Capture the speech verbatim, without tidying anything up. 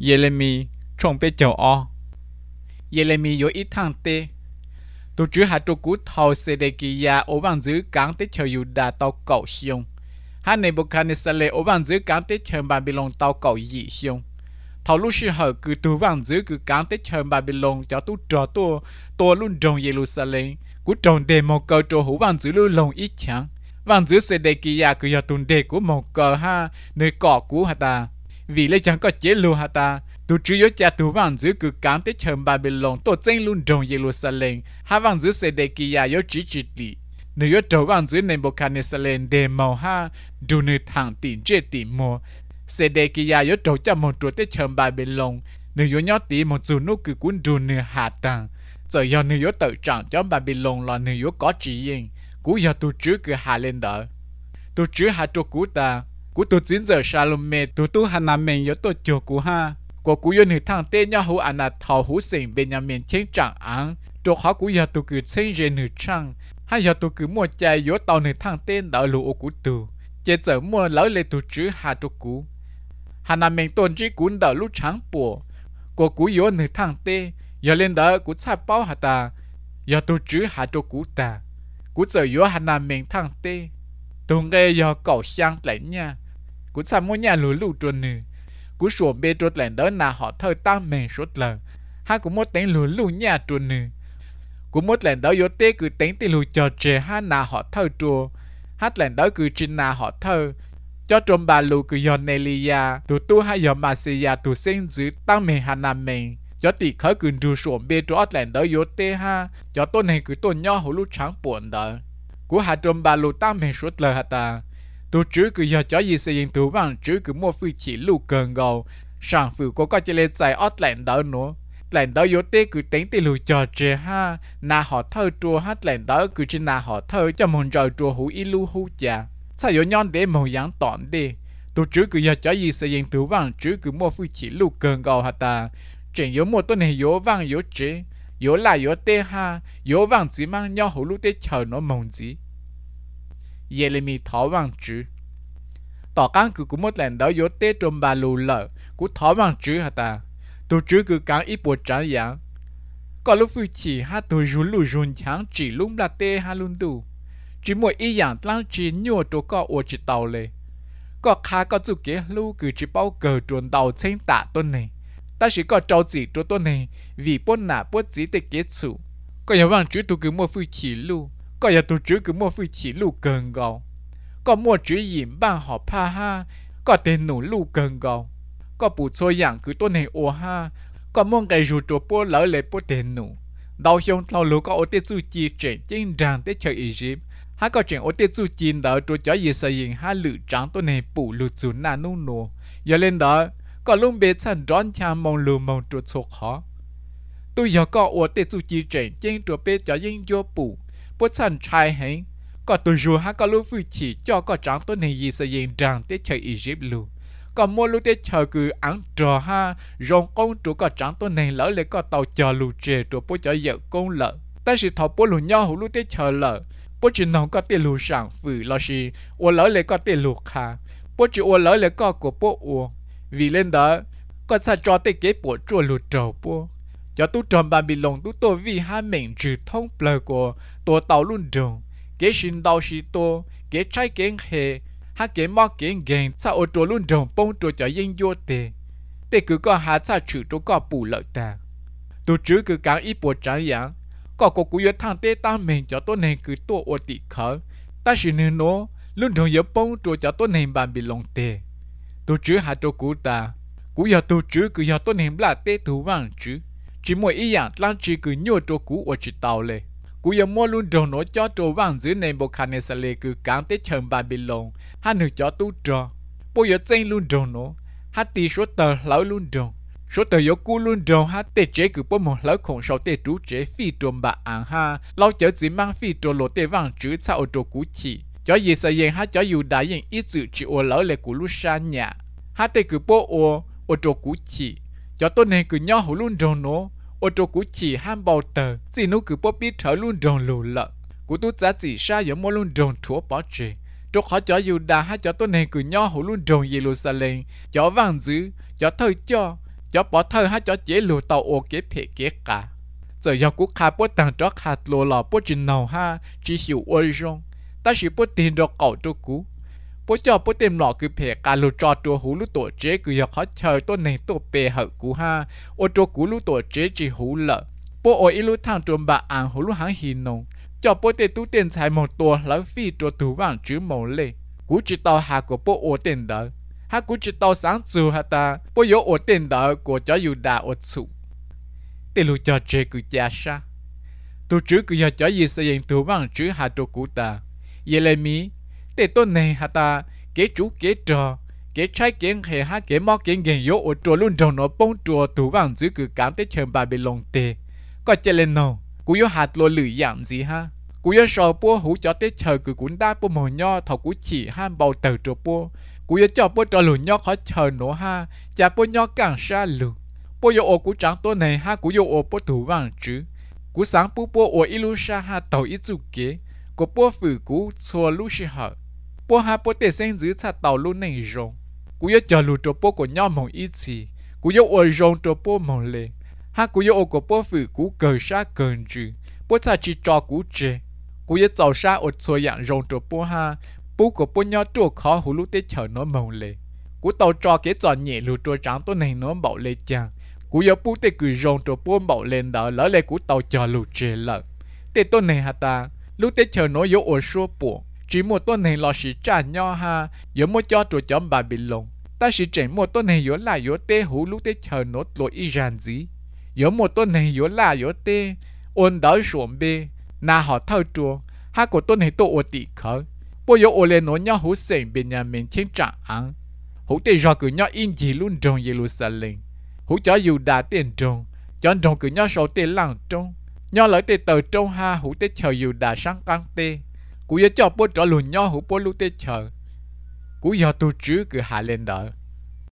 Yeremi trông bé chầu o Yeremi có ít thằng tê tôi chỉ hạt trục cú thầu sẽ để kỳ ya ở bằng giữ cán tết chờ yêu đà tàu cầu xiong hai này bộ khán giả lệ ở bằng giữ cán tết chờ Babylon tàu cầu dị xiong thầu lúc xưa họ cứ tu bằng giữ cứ cán tết chờ Babylon cho tu trò tu tu luôn trong Jerusalem cú trồng đề một câu trò hữu bằng giữ luôn lòng ít chẳng bằng giữ sẽ để kỳ ya cứ giờ tuần đề của một câu ha nơi cỏ cú hả ta vì lấy chẳng có chế lưu hả ta tu chỉ có cha tu vang giữ cứ cán tết chờ Babylon tu tranh luôn trong Jerusalem ha vang giữ sẽ để kỳ ya có chỉ chỉ đi nếu có trâu vang giữ nên bộ khán giả lên đề màu ha đủ nơi thẳng tiền chế tiền mua sẽ để kỳ ya có trâu cho một chỗ tết chờ Babylon nếu có nhớ tí một số nút cứ cuốn đủ nơi hạ tầng rồi giờ nếu có tự trạng cho Babylon là nếu có chỉ yên cú giờ tu chỉ cứ hạ lên đó tu chỉ hạ cho cú ta cú tu chính giờ Salome tu tu hà nam mình có tu cho cú ha của cú yêu nữ thằng tên nhau hữu anh là thầu hữu sinh bên nhà mình chiến trạng án cho họ cú giờ tu cứ sinh ra nữ trang hay giờ tu cứ mua chai yếu tàu nữ thằng tên đỡ lũ cú tu chế giờ mua lỡ lên tu chỉ hạ cho cú hà nam mình tôn chỉ cú đỡ lũ trắng bùa của cú yếu nữ thằng tên giờ lên đỡ cú sai bao hà ta giờ tu chỉ hạ cho cú ta cú giờ yếu hà nam mình thằng tên tu nghe giờ cậu sang lại nha cú sai mua nhà lũ lũ tuần nữ cú sổ bê trốt lẹn đó là họ thơ tăng mình sốt lờ ha cú mốt tính lù lù nhà tuần nữ cú mốt lẹn đó yếu tê cứ tính tì lù cho trẻ ha là họ thơ trùa hát lẹn đó cứ trên là họ thơ cho trộm bà lù cứ giòn Nelia tụ tu hay giòn Masia tụ sinh giữ tăng mình hà nam mình cho tỷ khởi cứ rù sổ bê trốt lẹn đó yếu tê ha cho tôn này cứ tôn nhỏ hổ lù trắng buồn đó cú hà trộm bà lù tăng mình sốt lờ hả ta tu chứ cứ giờ cho gì xây dựng tu vàng chứ cứ mua phi chỉ lù cần gầu sản phụ có có chỉ lên giải ót lẹn đó nữa lẹn đó yếu tê cứ tính tỷ lù cho trẻ ha na họ thơ chùa hát lẹn đó cứ chỉ na họ thơ cho mòn trời chùa hú y lu hú chả sao yếu nhon để màu dáng tỏn đi tu chứ cứ giờ cho gì xây dựng tu vàng chứ cứ mua phi chỉ lù cần gầu hả ta chuyện yếu mua tôi này yếu vàng yếu chế yếu lại yếu tê ha yếu vàng chỉ mang nhau hú lu tê chờ nó mong gì Yeremi thỏ vàng chữ tỏ cán cứ cũng một lần đó yếu tê trong bà lù lợ cũng thỏ vàng chữ hả ta tôi chữ cứ cán ít bộ trắng dạng có lúc phi chỉ ha tôi rú lù run chẳng chỉ lúc là tê ha luôn đủ chỉ mỗi ý dạng lăng chỉ nhua tôi có ô chỉ tàu lệ có khá có chụp kế lưu cứ chỉ bao cờ chuồn tàu trên tạ tuần này ta chỉ có trâu chỉ cho tuần này vì bốn nạ bốn chỉ để kế chủ có yếu vàng chữ tôi cứ mua phi chỉ lưu có giờ tôi chỉ cứ mua phi chỉ lù cần gạo có mua chỉ yểm bằng họ pa ha có tên nụ lù cần gạo có bù xôi dạng cứ tôi này ô ha có mua cái rùa trộn bố lỡ lấy bố tên nụ đào xong thầu lù có ô tê chu chi chuyện trên ràng tê chơi Egypt ha có chuyện ô tê chu chi đỡ trộn cho gì xây dựng ha lự trắng tôi này bù lù chu na nô nô giờ lên đó có lung bê chân đón cha mong lù mong trộn sốt khó tôi giờ có ô tê chu chi chuyện trên trộn bê cho những vô bù bố chân trai hình có tôi dù ha có lúc phi chỉ cho có trắng tôi này gì sẽ diễn rằng tết chơi Egypt luôn có mua lúc tết chơi cứ ăn trò ha rong công chủ có trắng tôi này lỡ lấy có tàu chờ lù chè rồi bố cho vợ công lợ ta chỉ thọ bố lù nhau hữu lúc tết chơi lợ bố chỉ nông có tiền lù sản phử lo gì ô lỡ lấy có tiền lù khá bố chỉ ô lỡ lấy có của bố ô vì lên đó có sao cho tết kế bộ chua lù trầu bố cho tu tròn Babylon tu tô vì hai mình trừ thông bờ của tổ tàu luôn đường kế sinh đau sĩ tô kế trái kế hệ ha kế mò kế ghen sao ô tô luôn đường bông tô cho yên vô tề tề cứ có hạ sao trừ tô có bù lợi ta tu chứ cứ cán ít bộ trái dạng có cô cú yếu thang tê tăng mình cho tôi này cứ tô ô tị khở ta chỉ nên nó luôn đường yếu bông tô cho tôi này Babylon tề tu chứ hạ tô cú ta cú yếu tu chứ cứ yếu tôi này là tê tu vàng chứ chỉ mỗi ý dạng lăng chỉ cứ nhua trâu cũ ở chỉ tàu lệ cú giờ mua luôn đầu nó cho trâu vàng dưới nền bộ khăn này lệ cứ cán tết chờ Babylon hắn được cho tu trò bây giờ tranh luôn đầu nó hắn tì số tờ lỡ luôn đầu số tờ yếu cũ luôn đầu hắn tết chế cứ bố một lỡ khổng sau tết trú chế phi trộm bạc ăn ha lâu chở chỉ mang phi trộm lộ tết vàng chữ sao ở trâu cũ chỉ cho gì sẽ dành hắn cho dù đã dành ít sự chỉ ở lỡ lệ cũ lúc xa nhà hắn tết cứ bố ở ở trâu cũ chỉ cho tôi này cứ nhau hữu luôn đầu nó ô tô cũ chỉ ham bao tờ chỉ nó cứ bóp biết thở luôn đồng lù lợ cú tu giá chỉ sa giống mô luôn đồng thua bỏ chê cho khó cho dù đã hay cho tôi này cứ nhau hữu luôn đồng Jerusalem cho vàng dữ cho thời cho cho bỏ thơ ha cho chế lù tàu ô kế phê kế cả giờ giờ cú khá bố tăng cho khá lù lò bố chỉ nào ha chỉ hiểu ôi rong ta chỉ bố tiền cho cậu cho cú bố cho bố tìm lọ cứ phê cả lù cho cho hú lù tổ chế cứ giờ khó chờ tôi này tôi bề hở cú ha ô cho cú lù tổ chế chỉ hú lợ bố ôi lù thang trộm bà ăn hú lù hàng hình nông cho bố tê tú tiền xài một tua lấy phi cho tú vàng chữ màu lệ cú chỉ tao hà của bố ô tiền đó hà cú chỉ tao sáng chiều hà ta bố yếu ô tiền đó của cho dù đã ô sụ tê lù cho chế cứ cha sa tu chữ cứ giờ cho gì xây dựng tú vàng chữ hà cho cú ta vậy là mi tê tôn này hà ta kế chú kế trò kế trái kế hệ hà kế mò kế nghề yếu ô trò luôn trong nó bông trò tú vàng chữ cứ cảm tới chờ bà bị lồng tê có chơi lên nào cú yếu hạt lô lử dạng gì ha cú yếu sò bố hú cho tới chờ cứ cuốn đá bố màu nho thầu cú chỉ ham bầu tờ trò bố cú yếu cho bố trò lù nho khó chờ nữa ha chả bố nho càng xa lù bố yếu ô cú trắng tối này ha cú yếu ô bố thủ vàng chứ cú sáng bố bố ô ilu sa ha tàu ít dù kế cú bố phử cú xua lú sĩ hở bố ha bố tê sinh giữ xa tàu lú này rong cú yếu chờ lù trò bố của nho màu ít gì cú yếu ô rong trò bố màu lệ ha cú yếu ô của bố phử cú cờ sa cờ chứ bố ta chỉ cho cú chế cú yếu giàu sa ô xua dạng rong trò bố ha bố của bố nho trò khó hú lú tê chờ nó màu lệ cú tàu cho cái giòn nhẹ lù trò trắng tối này nó bảo lệ chàng cú yếu bố tê cứ rong trò bố bảo lên đó lỡ lệ cú tàu chờ lù chế lợ tê tối này ha ta lú tê chờ nó yếu ô xua bố chỉ một tối này lò sĩ trả nho ha yếu một cho trò chấm bà bị lồng ta chỉ chỉnh một tối này yếu là yếu tê hú lú tê chờ nó lội y ràn gì yếu một tối này yếu là yếu tê ôn đỡ xuống bê na họ thâu chùa ha của tôi này tôi ô tị khởi bố yếu ô lên nó nhau hú sền bên nhà mình trên trạng án hú tê do cứ nhau in gì luôn trong Jerusalem hú cho dù đã tiền trong cho trong cứ nhau sầu tê lăng trong nhau lấy tê tờ trong ha hú tê chờ dù đã sáng căng tê cú yếu cho bố trở lùn nhau hú bố lưu tê chờ cú yếu tu chứ cứ hạ lên đỡ